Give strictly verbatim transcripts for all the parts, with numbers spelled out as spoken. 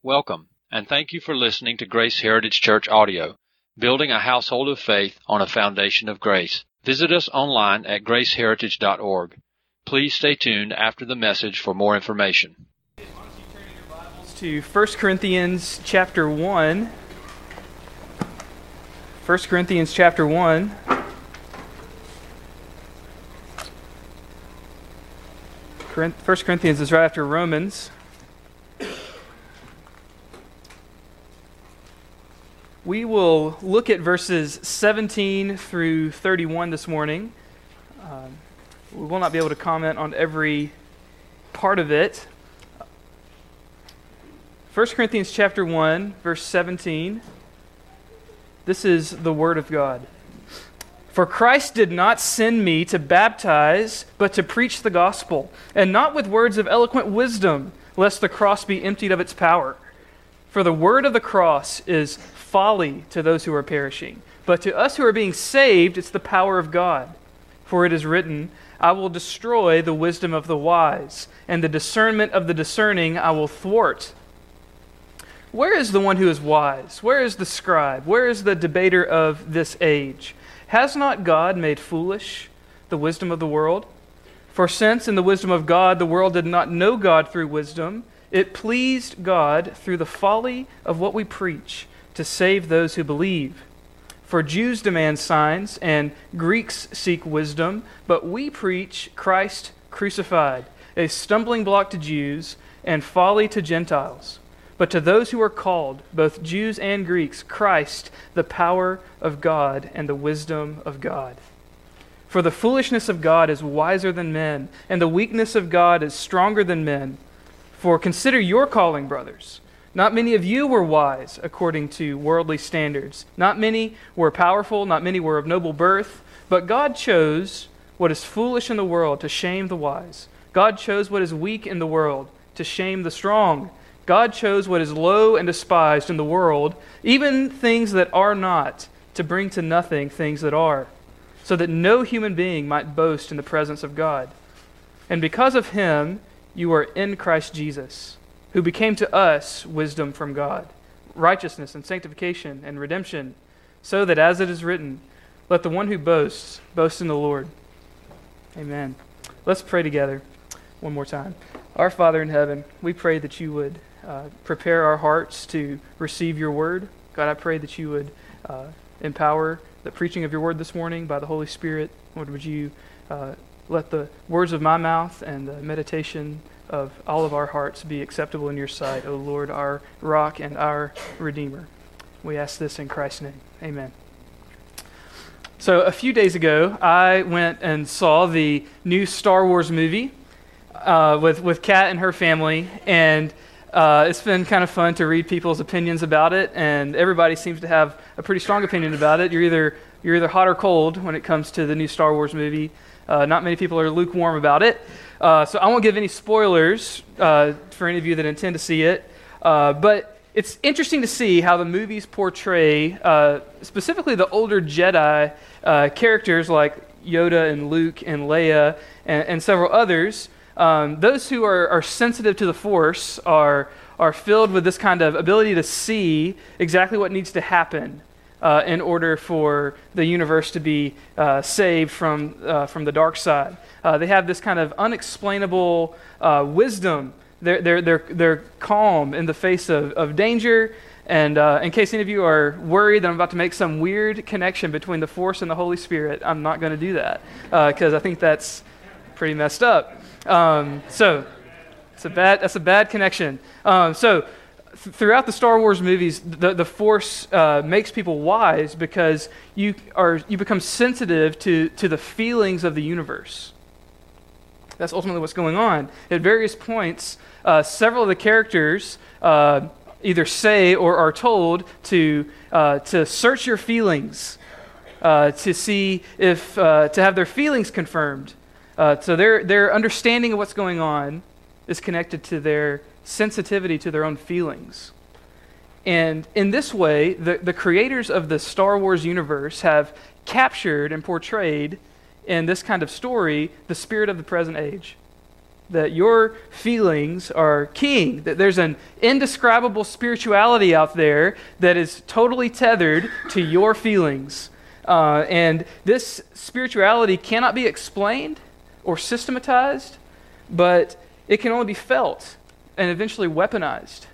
Welcome, and thank you for listening to Grace Heritage Church Audio, building a household of faith on a foundation of grace. Visit us online at grace heritage dot org. Please stay tuned after the message for more information. To First Corinthians chapter one. First Corinthians chapter one. First Corinthians is right after Romans. We will look at verses seventeen through thirty-one this morning. Um, we will not be able to comment on every part of it. First Corinthians chapter one, verse seventeen. This is the Word of God. For Christ did not send me to baptize, but to preach the gospel, and not with words of eloquent wisdom, lest the cross be emptied of its power. For the word of the cross is folly to those who are perishing, but to us who are being saved, it's the power of God. For it is written, I will destroy the wisdom of the wise, and the discernment of the discerning I will thwart. Where is the one who is wise? Where is the scribe? Where is the debater of this age? Has not God made foolish the wisdom of the world? For since in the wisdom of God the world did not know God through wisdom, it pleased God through the folly of what we preach to save those who believe. For Jews demand signs and Greeks seek wisdom, but we preach Christ crucified, a stumbling block to Jews and folly to Gentiles. But to those who are called, both Jews and Greeks, Christ, the power of God and the wisdom of God. For the foolishness of God is wiser than men, and the weakness of God is stronger than men. For consider your calling, brothers. Not many of you were wise according to worldly standards. Not many were powerful, not many were of noble birth. But God chose what is foolish in the world to shame the wise. God chose what is weak in the world to shame the strong. God chose what is low and despised in the world, even things that are not, to bring to nothing things that are, so that no human being might boast in the presence of God. And because of him, you are in Christ Jesus, who became to us wisdom from God, righteousness and sanctification and redemption, so that as it is written, let the one who boasts, boast in the Lord. Amen. Let's pray together one more time. Our Father in heaven, we pray that you would uh, prepare our hearts to receive your word. God, I pray that you would uh, empower the preaching of your word this morning by the Holy Spirit. Lord, would you uh, let the words of my mouth and the meditation of all of our hearts be acceptable in your sight, O Lord, our rock and our Redeemer. We ask this in Christ's name. Amen. So a few days ago, I went and saw the new Star Wars movie uh, with, with Kat and her family, and uh, it's been kind of fun to read people's opinions about it, and everybody seems to have a pretty strong opinion about it. You're either, you're either hot or cold when it comes to the new Star Wars movie. Uh, not many people are lukewarm about it. Uh, so I won't give any spoilers uh, for any of you that intend to see it. Uh, but it's interesting to see how the movies portray, uh, specifically the older Jedi uh, characters like Yoda and Luke and Leia and, and several others. Um, those who are, are sensitive to the Force are, are filled with this kind of ability to see exactly what needs to happen Uh, in order for the universe to be uh, saved from uh, from the dark side. Uh, they have this kind of unexplainable uh, wisdom. They're, they're, they're, they're calm in the face of, of danger. And uh, in case any of you are worried that I'm about to make some weird connection between the Force and the Holy Spirit, I'm not going to do that because uh, I think that's pretty messed up. Um, so it's a bad, that's a bad connection. Um, so Throughout the Star Wars movies, the, the Force uh, makes people wise because you are you become sensitive to, to the feelings of the universe. That's ultimately what's going on. At various points, uh, several of the characters uh, either say or are told to uh, to search your feelings, uh, to see if uh, to have their feelings confirmed. Uh, so their their understanding of what's going on is connected to their sensitivity to their own feelings. And in this way, the, the creators of the Star Wars universe have captured and portrayed in this kind of story the spirit of the present age. that your feelings are king, that there's an indescribable spirituality out there that is totally tethered to your feelings. Uh, and this spirituality cannot be explained or systematized, but it can only be felt and eventually weaponized.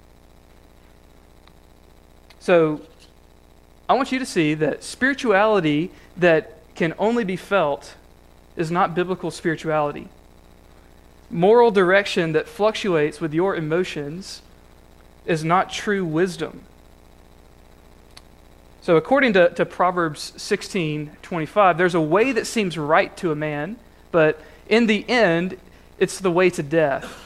So I want you to see that spirituality that can only be felt is not biblical spirituality. Moral direction that fluctuates with your emotions is not true wisdom. So according to, to Proverbs sixteen twenty-five, there's a way that seems right to a man, but in the end, it's the way to death.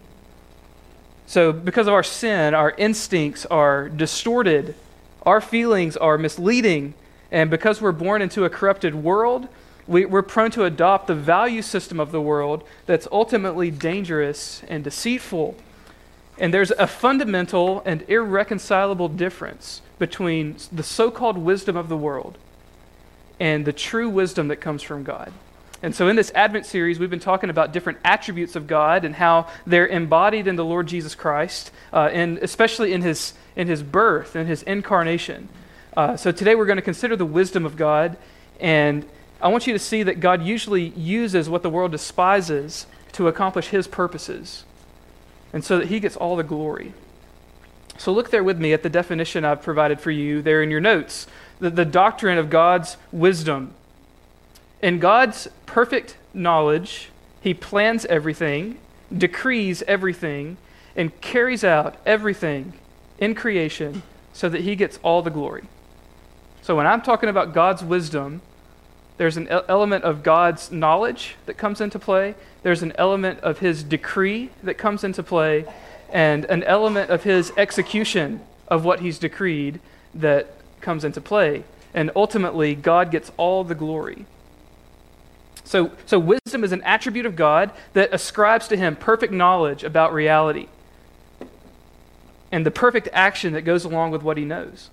So because of our sin, our instincts are distorted, our feelings are misleading, and because we're born into a corrupted world, we, we're prone to adopt the value system of the world that's ultimately dangerous and deceitful. And there's a fundamental and irreconcilable difference between the so-called wisdom of the world and the true wisdom that comes from God. And so in this Advent series, we've been talking about different attributes of God and how they're embodied in the Lord Jesus Christ, uh, and especially in his in his birth and his incarnation. Uh, so today we're going to consider the wisdom of God, and I want you to see that God usually uses what the world despises to accomplish his purposes, and so that he gets all the glory. So look there with me at the definition I've provided for you there in your notes, the, the doctrine of God's wisdom. In God's perfect knowledge, he plans everything, decrees everything, and carries out everything in creation so that he gets all the glory. So when I'm talking about God's wisdom, there's an element of God's knowledge that comes into play. There's an element of his decree that comes into play, and an element of his execution of what he's decreed that comes into play. And ultimately, God gets all the glory. So, so wisdom is an attribute of God that ascribes to him perfect knowledge about reality and the perfect action that goes along with what he knows.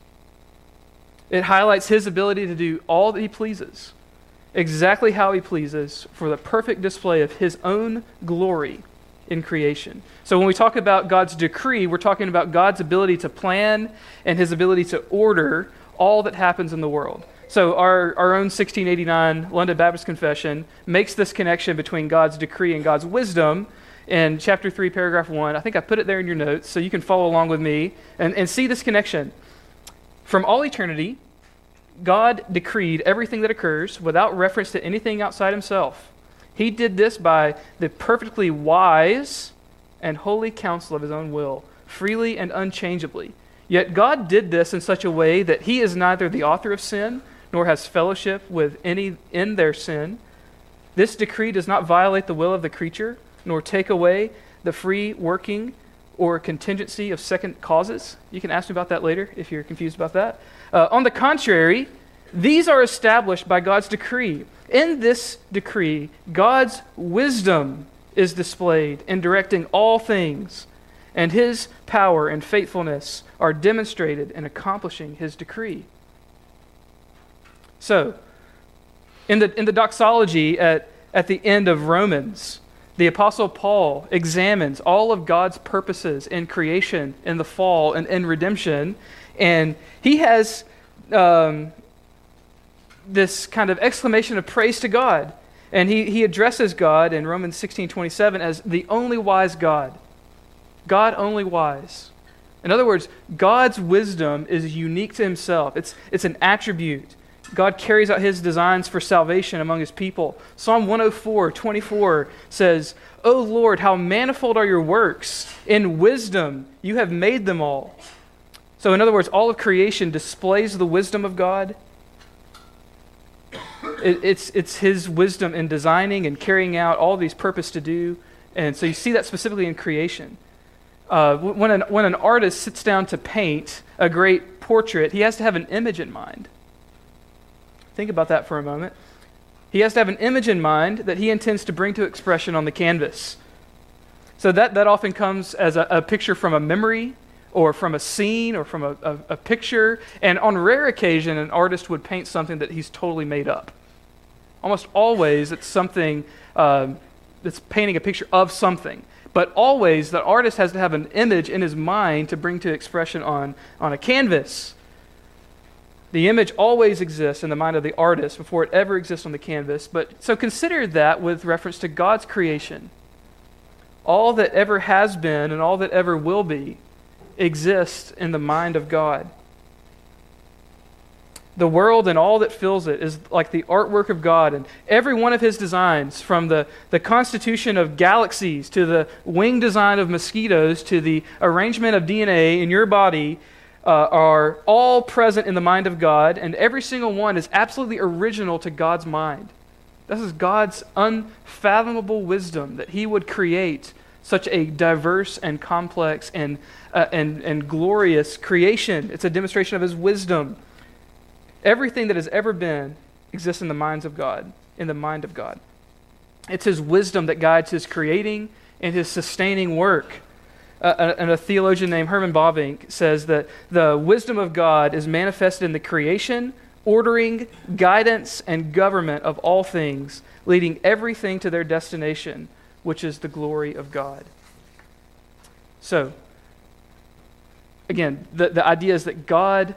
It highlights his ability to do all that he pleases, exactly how he pleases, for the perfect display of his own glory in creation. So when we talk about God's decree, we're talking about God's ability to plan and his ability to order all that happens in the world. So our, our own sixteen eighty-nine London Baptist Confession makes this connection between God's decree and God's wisdom in chapter three, paragraph one. I think I put it there in your notes so you can follow along with me and, and see this connection. From all eternity, God decreed everything that occurs without reference to anything outside himself. He did this by the perfectly wise and holy counsel of his own will, freely and unchangeably. Yet God did this in such a way that he is neither the author of sin nor has fellowship with any in their sin. This decree does not violate the will of the creature, nor take away the free working or contingency of second causes. You can ask me about that later if you're confused about that. Uh, on the contrary, these are established by God's decree. In this decree, God's wisdom is displayed in directing all things, and his power and faithfulness are demonstrated in accomplishing his decree. So, in the in the doxology at, at the end of Romans, the Apostle Paul examines all of God's purposes in creation, in the fall, and in redemption, and he has um, this kind of exclamation of praise to God, and he, he addresses God in Romans sixteen twenty-seven as the only wise God. God only wise. In other words, God's wisdom is unique to himself. It's, it's an attribute. God carries out his designs for salvation among his people. Psalm one oh four, twenty-four says, "O Lord, how manifold are your works. In wisdom you have made them all." So in other words, all of creation displays the wisdom of God. It, it's, it's his wisdom in designing and carrying out all these purpose to do. And so you see that specifically in creation. Uh, when, an, when an artist sits down to paint a great portrait, he has to have an image in mind. Think about that for a moment. He has to have an image in mind that he intends to bring to expression on the canvas. So that, that often comes as a, a picture from a memory or from a scene or from a, a, a picture. And on rare occasion, an artist would paint something that he's totally made up. Almost always, it's something um, that's painting a picture of something. But always, the artist has to have an image in his mind to bring to expression on, on a canvas. The image always exists in the mind of the artist before it ever exists on the canvas. But so consider that with reference to God's creation. All that ever has been and all that ever will be exists in the mind of God. The world and all that fills it is like the artwork of God, and every one of his designs, from the, the constitution of galaxies to the wing design of mosquitoes to the arrangement of D N A in your body, uh, are all present in the mind of God, and every single one is absolutely original to God's mind. This is God's unfathomable wisdom that he would create such a diverse and complex and, uh, and, and glorious creation. It's a demonstration of his wisdom. Everything that has ever been exists in the minds of God, in the mind of God. It's his wisdom that guides his creating and his sustaining work. Uh, and a theologian named Herman Bavinck says that the wisdom of God is manifested in the creation, ordering, guidance, and government of all things, leading everything to their destination, which is the glory of God. So, again, the, the idea is that God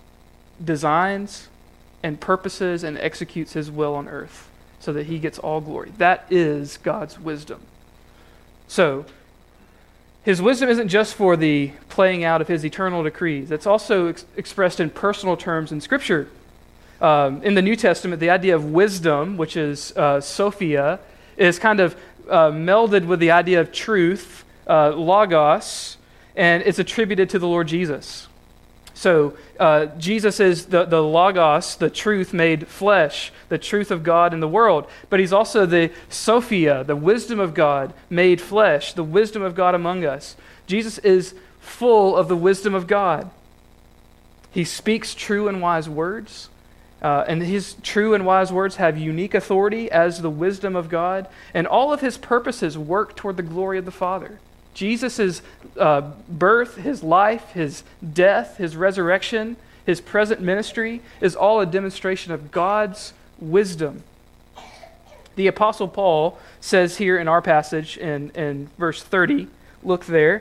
designs and purposes and executes his will on earth so that he gets all glory. That is God's wisdom. So, his wisdom isn't just for the playing out of his eternal decrees. It's also ex- expressed in personal terms in Scripture. Um, in the New Testament, the idea of wisdom, which is uh, Sophia, is kind of uh, melded with the idea of truth, uh, logos, and it's attributed to the Lord Jesus. So uh, Jesus is the, the logos, the truth made flesh, the truth of God in the world. But he's also the Sophia, the wisdom of God made flesh, the wisdom of God among us. Jesus is full of the wisdom of God. He speaks true and wise words. Uh, and his true and wise words have unique authority as the wisdom of God. And all of his purposes work toward the glory of the Father. Jesus' uh, birth, his life, his death, his resurrection, his present ministry is all a demonstration of God's wisdom. The Apostle Paul says here in our passage in, in verse thirty, look there,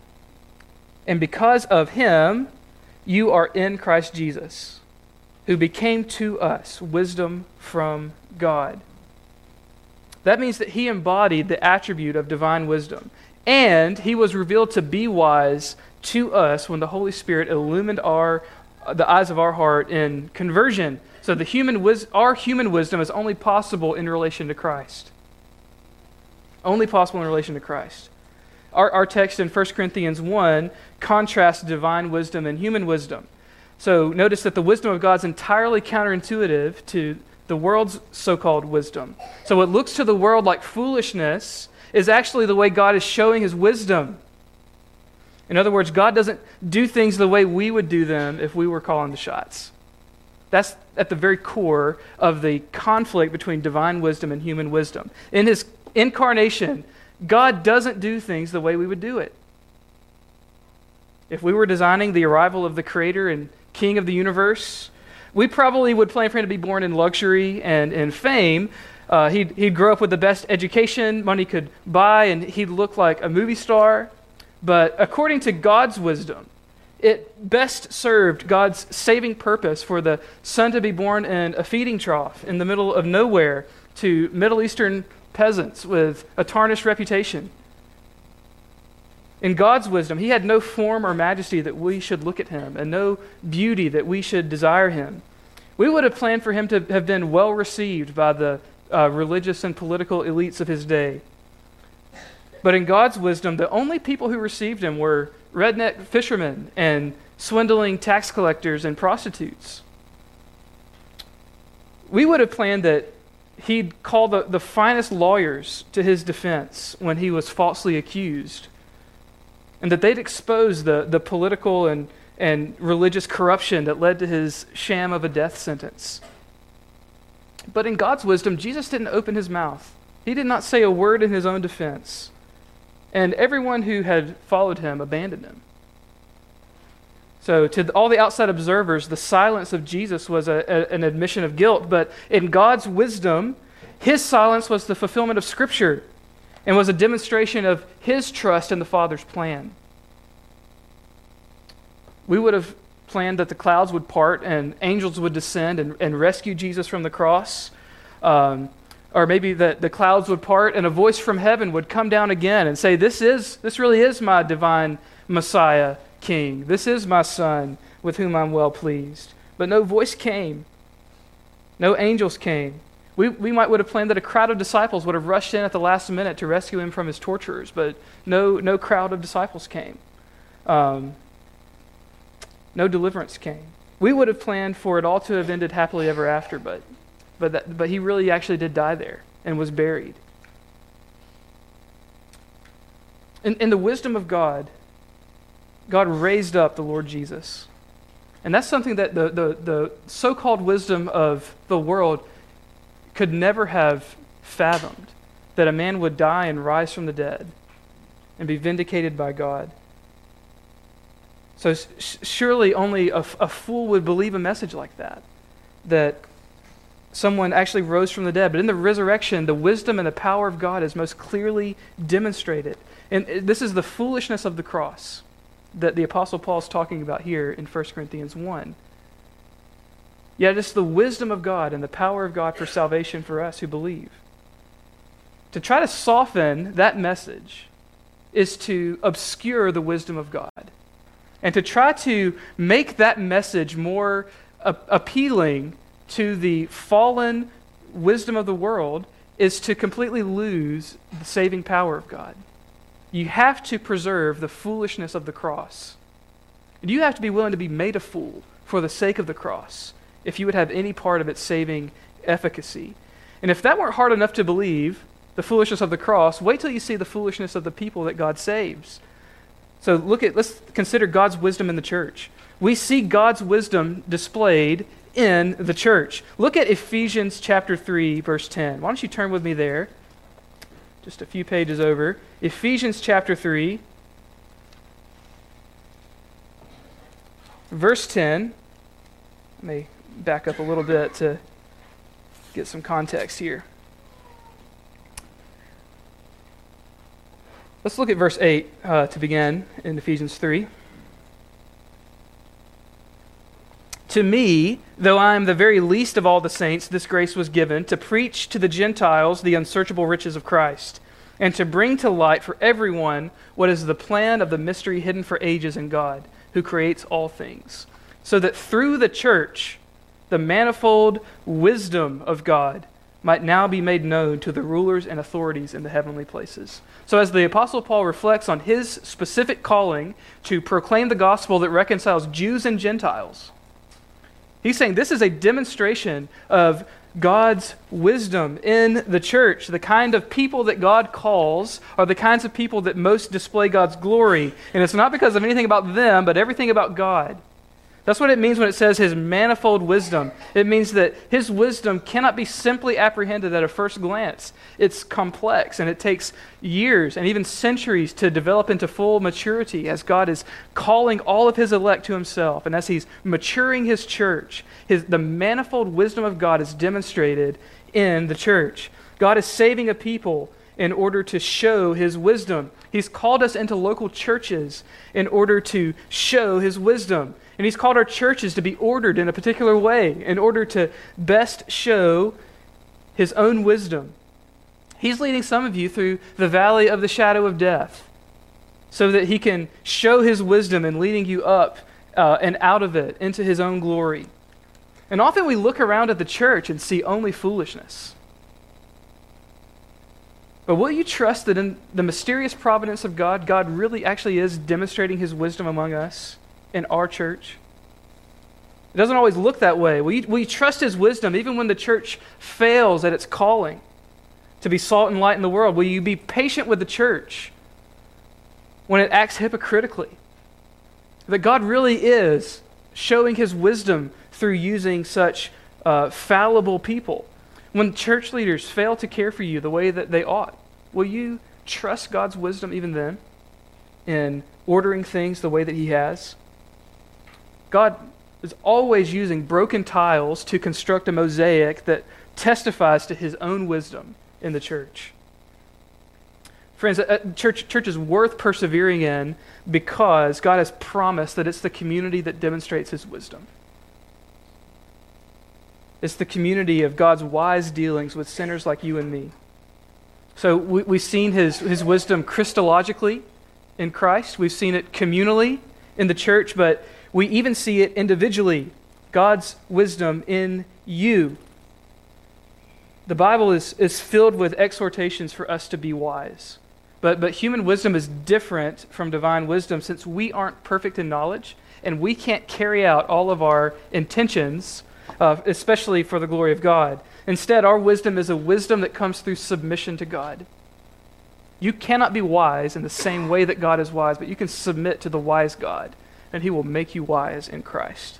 and because of him you are in Christ Jesus, who became to us wisdom from God. That means that he embodied the attribute of divine wisdom. And he was revealed to be wise to us when the Holy Spirit illumined our the eyes of our heart in conversion. So the human wis- our human wisdom is only possible in relation to Christ. Only possible in relation to Christ. Our, our text in First Corinthians one contrasts divine wisdom and human wisdom. So notice that the wisdom of God is entirely counterintuitive to the world's so-called wisdom. So what looks to the world like foolishness is actually the way God is showing his wisdom. In other words, God doesn't do things the way we would do them if we were calling the shots. That's at the very core of the conflict between divine wisdom and human wisdom. In his incarnation, God doesn't do things the way we would do it. If we were designing the arrival of the Creator and King of the universe, we probably would plan for him to be born in luxury and in fame. Uh, he'd, he'd grow up with the best education money could buy, and he'd look like a movie star. But according to God's wisdom, it best served God's saving purpose for the son to be born in a feeding trough in the middle of nowhere to Middle Eastern peasants with a tarnished reputation. In God's wisdom, he had no form or majesty that we should look at him, and no beauty that we should desire him. We would have planned for him to have been well received by the Uh, religious and political elites of his day. But in God's wisdom, the only people who received him were redneck fishermen and swindling tax collectors and prostitutes. We would have planned that he'd call the, the finest lawyers to his defense when he was falsely accused, and that they'd expose the, the political and, and religious corruption that led to his sham of a death sentence. But in God's wisdom, Jesus didn't open his mouth. He did not say a word in his own defense. And everyone who had followed him abandoned him. So to all the outside observers, the silence of Jesus was a, a, an admission of guilt. But in God's wisdom, his silence was the fulfillment of Scripture. and was a demonstration of his trust in the Father's plan. We would have planned that the clouds would part and angels would descend and, and rescue Jesus from the cross. Um, or maybe that the clouds would part and a voice from heaven would come down again and say, this is, this really is my divine Messiah King. This is my Son with whom I'm well pleased. But no voice came. No angels came. We, we might would have planned that a crowd of disciples would have rushed in at the last minute to rescue him from his torturers, but no, no crowd of disciples came. Um, no deliverance came. We would have planned for it all to have ended happily ever after, but but that, but he really actually did die there and was buried. In, in the wisdom of God, God raised up the Lord Jesus. And that's something that the, the, the so-called wisdom of the world could never have fathomed, that a man would die and rise from the dead and be vindicated by God. So sh- surely only a, a fool would believe a message like that, that someone actually rose from the dead. But in the resurrection, the wisdom and the power of God is most clearly demonstrated. And this is the foolishness of the cross that the Apostle Paul is talking about here in First Corinthians one. Yet it's the wisdom of God and the power of God for salvation for us who believe. To try to soften that message is to obscure the wisdom of God. And to try to make that message more a- appealing to the fallen wisdom of the world is to completely lose the saving power of God. You have to preserve the foolishness of the cross. And you have to be willing to be made a fool for the sake of the cross if you would have any part of its saving efficacy. And if that weren't hard enough to believe, the foolishness of the cross, wait till you see the foolishness of the people that God saves. So look at, let's consider God's wisdom in the church. We see God's wisdom displayed in the church. Look at Ephesians chapter three, verse ten. Why don't you turn with me there? Just a few pages over. Ephesians chapter three, verse ten. Let me back up a little bit to get some context here. Let's look at verse eight uh, to begin in Ephesians three. To me, though I am the very least of all the saints, this grace was given to preach to the Gentiles the unsearchable riches of Christ, and to bring to light for everyone what is the plan of the mystery hidden for ages in God, who creates all things, so that through the church, the manifold wisdom of God might now be made known to the rulers and authorities in the heavenly places. So as the Apostle Paul reflects on his specific calling to proclaim the gospel that reconciles Jews and Gentiles, he's saying this is a demonstration of God's wisdom in the church. The kind of people that God calls are the kinds of people that most display God's glory. And it's not because of anything about them, but everything about God. That's what it means when it says his manifold wisdom. It means that his wisdom cannot be simply apprehended at a first glance. It's complex, and it takes years and even centuries to develop into full maturity as God is calling all of his elect to himself. And as he's maturing his church, his, the manifold wisdom of God is demonstrated in the church. God is saving a people in order to show his wisdom. He's called us into local churches in order to show his wisdom. And he's called our churches to be ordered in a particular way in order to best show his own wisdom. He's leading some of you through the valley of the shadow of death so that he can show his wisdom in leading you up uh, and out of it into his own glory. And often we look around at the church and see only foolishness. But will you trust that in the mysterious providence of God, God really actually is demonstrating his wisdom among us in our church? It doesn't always look that way. Will you, will you trust his wisdom even when the church fails at its calling to be salt and light in the world? Will you be patient with the church when it acts hypocritically? That God really is showing his wisdom through using such uh, fallible people. When church leaders fail to care for you the way that they ought, will you trust God's wisdom even then in ordering things the way that he has? God is always using broken tiles to construct a mosaic that testifies to his own wisdom in the church. Friends, a church, church is worth persevering in because God has promised that it's the community that demonstrates his wisdom. It's the community of God's wise dealings with sinners like you and me. So we, we've seen his, his wisdom Christologically in Christ. We've seen it communally in the church, but we even see it individually, God's wisdom in you. The Bible is, is filled with exhortations for us to be wise. But, but human wisdom is different from divine wisdom since we aren't perfect in knowledge and we can't carry out all of our intentions, uh, especially for the glory of God. Instead, our wisdom is a wisdom that comes through submission to God. You cannot be wise in the same way that God is wise, but you can submit to the wise God, and he will make you wise in Christ.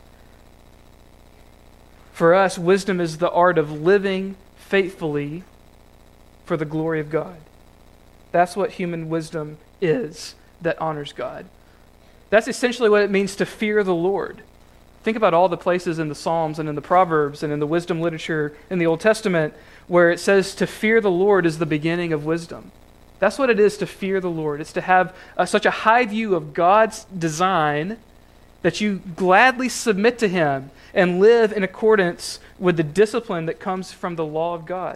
For us, wisdom is the art of living faithfully for the glory of God. That's what human wisdom is that honors God. That's essentially what it means to fear the Lord. Think about all the places in the Psalms and in the Proverbs and in the wisdom literature in the Old Testament where it says to fear the Lord is the beginning of wisdom. That's what it is to fear the Lord. It's to have uh, such a high view of God's design that you gladly submit to him and live in accordance with the discipline that comes from the law of God.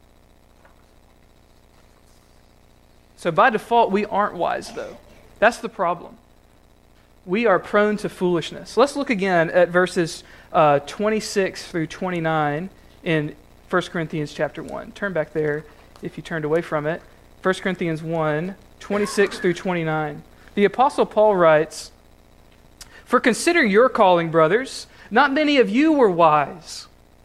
So by default, we aren't wise, though. That's the problem. We are prone to foolishness. Let's look again at verses uh, twenty-six through twenty-nine in First Corinthians chapter one. Turn back there if you turned away from it. First Corinthians one, twenty-six through twenty-nine. The Apostle Paul writes, "For consider your calling, brothers. Not many of you were wise,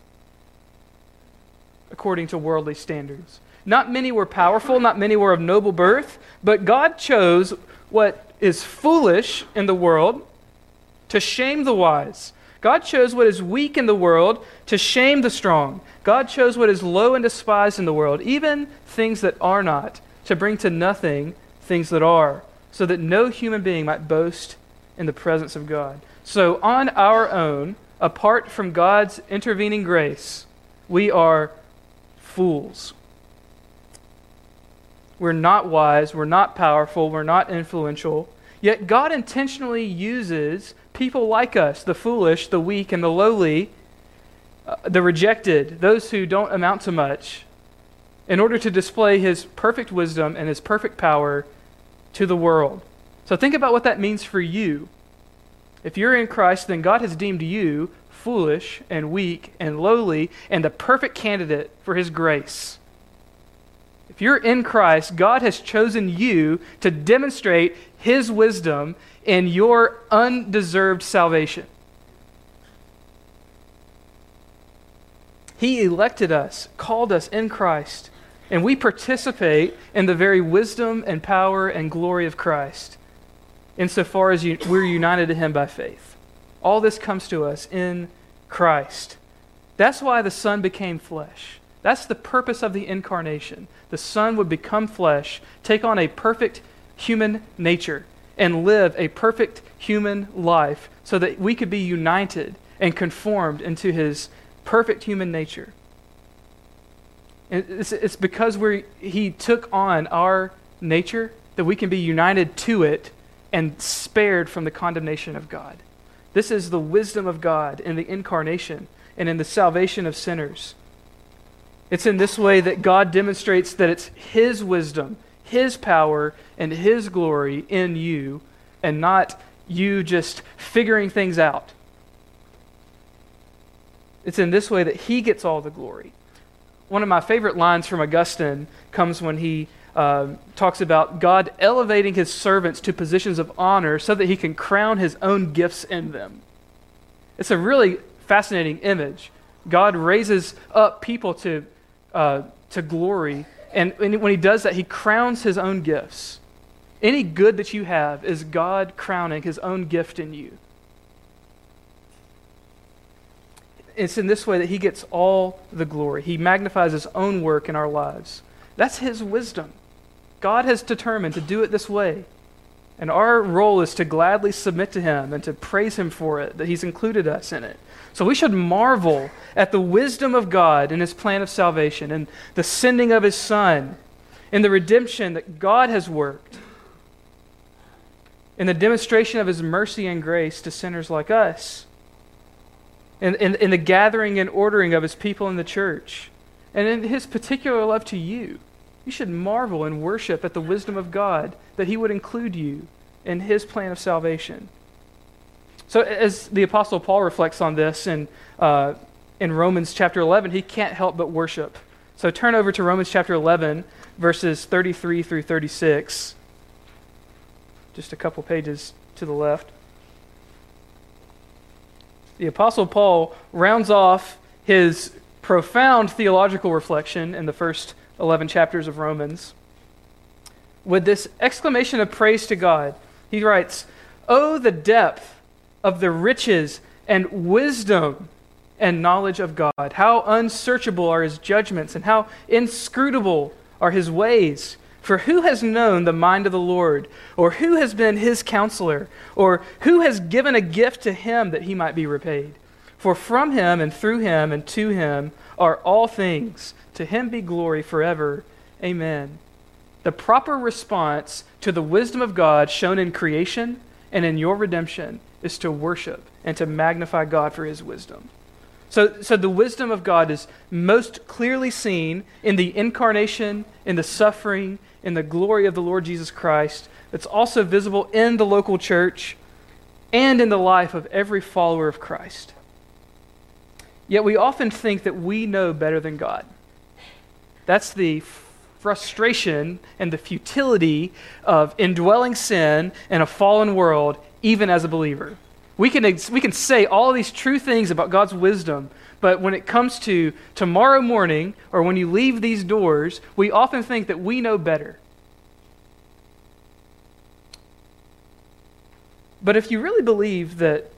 according to worldly standards. Not many were powerful, not many were of noble birth, but God chose what is foolish in the world to shame the wise. God chose what is weak in the world to shame the strong. God chose what is low and despised in the world, even things that are not, to bring to nothing things that are, so that no human being might boast in the presence of God." So on our own, apart from God's intervening grace, we are fools. We're not wise, we're not powerful, we're not influential. Yet God intentionally uses people like us, the foolish, the weak, and the lowly, uh, the rejected, those who don't amount to much, in order to display his perfect wisdom and his perfect power to the world. So think about what that means for you. If you're in Christ, then God has deemed you foolish and weak and lowly and the perfect candidate for his grace. If you're in Christ, God has chosen you to demonstrate his wisdom in your undeserved salvation. He elected us, called us in Christ, and we participate in the very wisdom and power and glory of Christ insofar as you, we're united to him by faith. All this comes to us in Christ. That's why the Son became flesh. That's the purpose of the incarnation. The Son would become flesh, take on a perfect human nature, and live a perfect human life so that we could be united and conformed into his perfect human nature. And it's, it's because we he took on our nature that we can be united to it and spared from the condemnation of God. This is the wisdom of God in the incarnation and in the salvation of sinners. It's in this way that God demonstrates that it's his wisdom, his power, and his glory in you, and not you just figuring things out. It's in this way that he gets all the glory. One of my favorite lines from Augustine comes when he uh, talks about God elevating his servants to positions of honor so that he can crown his own gifts in them. It's a really fascinating image. God raises up people to uh, to glory, and, and when he does that, he crowns his own gifts. Any good that you have is God crowning his own gift in you. It's in this way that he gets all the glory. He magnifies his own work in our lives. That's his wisdom. God has determined to do it this way. And our role is to gladly submit to him and to praise him for it, that he's included us in it. So we should marvel at the wisdom of God in his plan of salvation and the sending of his Son in the redemption that God has worked, in the demonstration of his mercy and grace to sinners like us, in, in, in the gathering and ordering of his people in the church, and in his particular love to you. You should marvel and worship at the wisdom of God that he would include you in his plan of salvation. So as the Apostle Paul reflects on this in, uh, in Romans chapter eleven, he can't help but worship. So turn over to Romans chapter eleven, verses thirty-three through thirty-six. Just a couple pages to the left. The Apostle Paul rounds off his profound theological reflection in the first eleven chapters of Romans with this exclamation of praise to God. He writes, "Oh, the depth of the riches and wisdom and knowledge of God. How unsearchable are his judgments and how inscrutable are his ways. For who has known the mind of the Lord? Or who has been his counselor? Or who has given a gift to him that he might be repaid? For from him and through him and to him are all things. To him be glory forever. Amen." The proper response to the wisdom of God shown in creation and in your redemption is to worship and to magnify God for his wisdom. So, so the wisdom of God is most clearly seen in the incarnation, in the suffering, in the glory of the Lord Jesus Christ. It's also visible in the local church and in the life of every follower of Christ. Yet we often think that we know better than God. That's the frustration and the futility of indwelling sin in a fallen world, even as a believer. We can, we can say all these true things about God's wisdom, but when it comes to tomorrow morning or when you leave these doors, we often think that we know better. But if you really believe that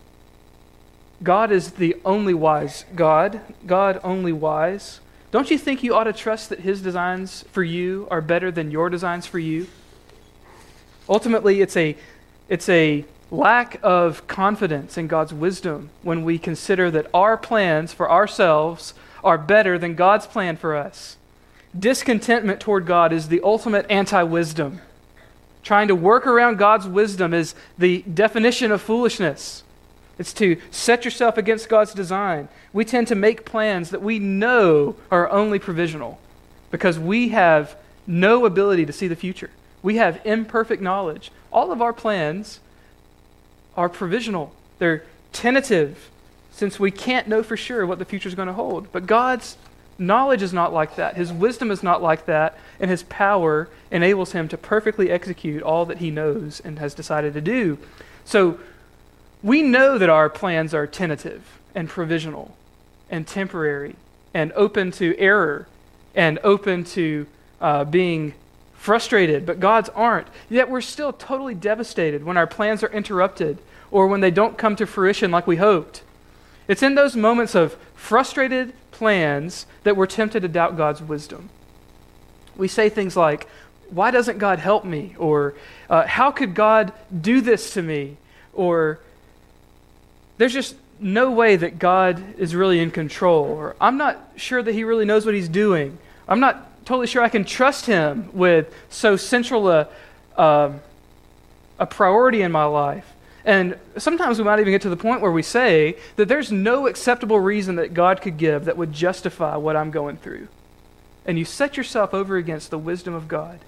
God is the only wise God, God only wise, don't you think you ought to trust that his designs for you are better than your designs for you? Ultimately, it's a, it's a lack of confidence in God's wisdom when we consider that our plans for ourselves are better than God's plan for us. Discontentment toward God is the ultimate anti-wisdom. Trying to work around God's wisdom is the definition of foolishness. It's to set yourself against God's design. We tend to make plans that we know are only provisional because we have no ability to see the future. We have imperfect knowledge. All of our plans are provisional. They're tentative since we can't know for sure what the future is going to hold. But God's knowledge is not like that. His wisdom is not like that, and his power enables him to perfectly execute all that he knows and has decided to do. So we know that our plans are tentative and provisional and temporary and open to error and open to uh, being frustrated, but God's aren't. Yet we're still totally devastated when our plans are interrupted or when they don't come to fruition like we hoped. It's in those moments of frustrated plans that we're tempted to doubt God's wisdom. We say things like, "Why doesn't God help me?" Or uh, "How could God do this to me?" Or "There's just no way that God is really in control." Or "I'm not sure that he really knows what he's doing. I'm not totally sure I can trust him with so central a, uh, a priority in my life." And sometimes we might even get to the point where we say that there's no acceptable reason that God could give that would justify what I'm going through. And you set yourself over against the wisdom of God.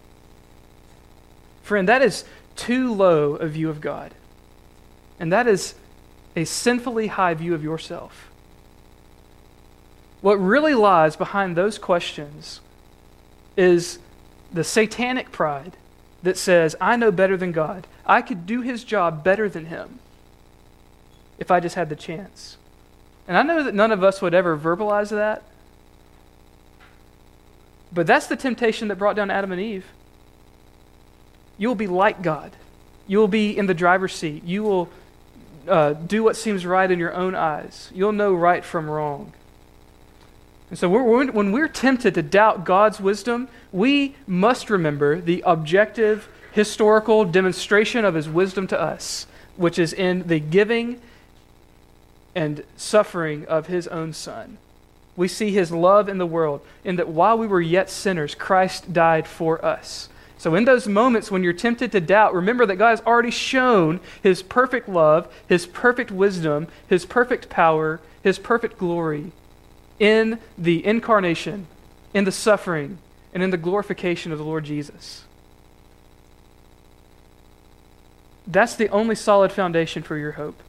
Friend, that is too low a view of God. And that is a sinfully high view of yourself. What really lies behind those questions is the satanic pride that says, "I know better than God. I could do his job better than him if I just had the chance." And I know that none of us would ever verbalize that, but that's the temptation that brought down Adam and Eve. You will be like God. You will be in the driver's seat. You will uh, do what seems right in your own eyes. You'll know right from wrong. And so we're, when we're tempted to doubt God's wisdom, we must remember the objective, historical demonstration of his wisdom to us, which is in the giving and suffering of his own Son. we see his love in the world, in that while we were yet sinners, Christ died for us. So in those moments when you're tempted to doubt, remember that God has already shown his perfect love, his perfect wisdom, his perfect power, his perfect glory in the incarnation, in the suffering, and in the glorification of the Lord Jesus. That's the only solid foundation for your hope.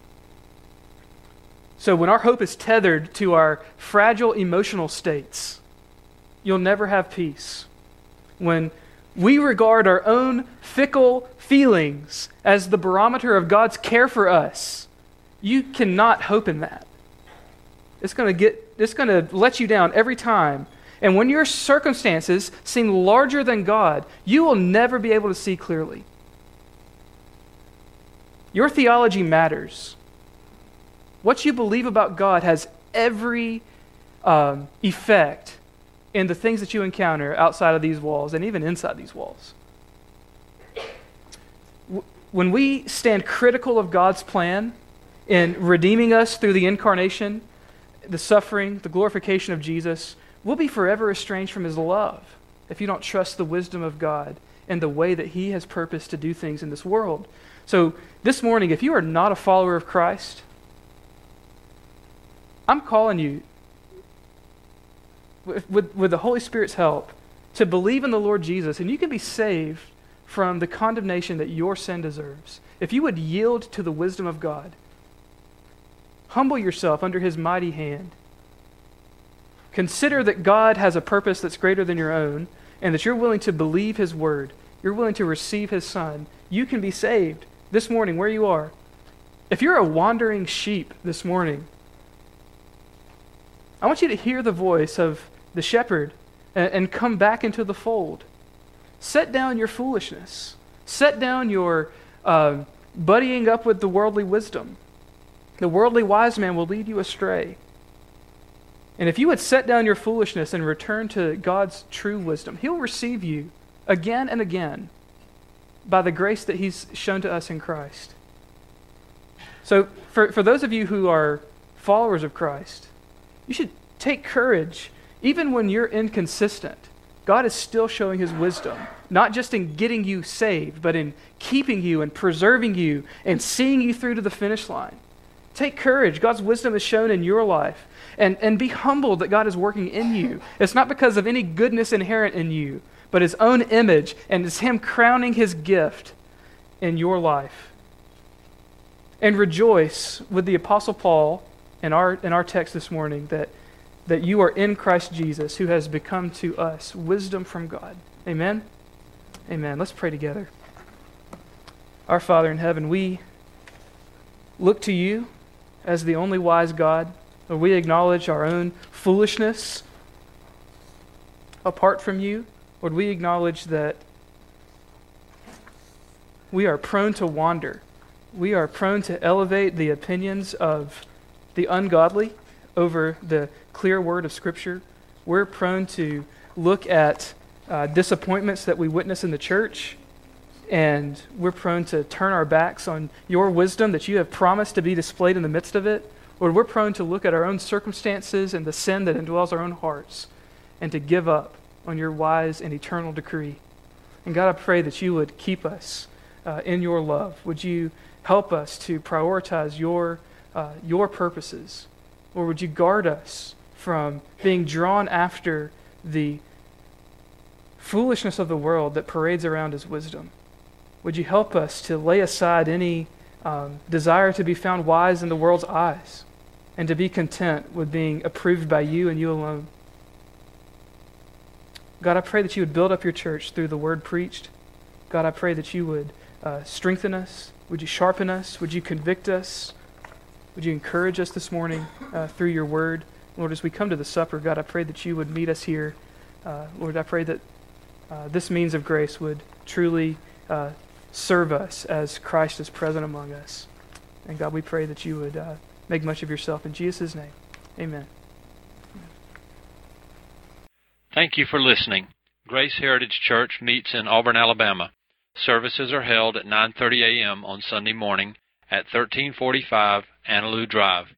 So when our hope is tethered to our fragile emotional states, you'll never have peace. When we regard our own fickle feelings as the barometer of God's care for us, you cannot hope in that. It's going to get, it's going to let you down every time. And when your circumstances seem larger than God, you will never be able to see clearly. Your theology matters. What you believe about God has every um, effect in the things that you encounter outside of these walls and even inside these walls. When we stand critical of God's plan in redeeming us through the incarnation, the suffering, the glorification of Jesus, we'll be forever estranged from his love if you don't trust the wisdom of God and the way that he has purposed to do things in this world. So this morning, if you are not a follower of Christ, I'm calling you, with, with, with the Holy Spirit's help, to believe in the Lord Jesus, and you can be saved from the condemnation that your sin deserves. If you would yield to the wisdom of God, humble yourself under his mighty hand, consider that God has a purpose that's greater than your own, and that you're willing to believe his word, you're willing to receive his Son, you can be saved this morning where you are. If you're a wandering sheep this morning, I want you to hear the voice of the shepherd and, and come back into the fold. Set down your foolishness. Set down your uh, buddying up with the worldly wisdom. The worldly wise man will lead you astray. And if you would set down your foolishness and return to God's true wisdom, he'll receive you again and again by the grace that he's shown to us in Christ. So for, for those of you who are followers of Christ, you should take courage. Even when you're inconsistent, God is still showing his wisdom, not just in getting you saved, but in keeping you and preserving you and seeing you through to the finish line. Take courage. God's wisdom is shown in your life. And, and be humbled that God is working in you. It's not because of any goodness inherent in you, but his own image, and it's him crowning his gift in your life. And rejoice with the Apostle Paul in our in our text this morning that, that you are in Christ Jesus, who has become to us wisdom from God. Amen? Amen. Let's pray together. Our Father in heaven, we look to you as the only wise God. Lord, we acknowledge our own foolishness apart from you. Lord, we acknowledge that we are prone to wander. We are prone to elevate the opinions of the ungodly over the clear word of Scripture. We're prone to look at uh, disappointments that we witness in the church, and we're prone to turn our backs on your wisdom that you have promised to be displayed in the midst of it. Lord, we're prone to look at our own circumstances and the sin that indwells our own hearts and to give up on your wise and eternal decree. And God, I pray that you would keep us uh, in your love. Would you help us to prioritize your uh, your purposes? Or would you guard us from being drawn after the foolishness of the world that parades around as wisdom? Would you help us to lay aside any um, desire to be found wise in the world's eyes and to be content with being approved by you and you alone? God, I pray that you would build up your church through the word preached. God, I pray that you would uh, strengthen us. Would you sharpen us? Would you convict us? Would you encourage us this morning uh, through your word? Lord, as we come to the supper, God, I pray that you would meet us here. Uh, Lord, I pray that uh, this means of grace would truly uh, serve us as Christ is present among us. And God, we pray that you would uh, make much of yourself. In Jesus' name, amen. Thank you for listening. Grace Heritage Church meets in Auburn, Alabama. Services are held at nine thirty a.m. on Sunday morning at thirteen forty-five Annaloo Drive.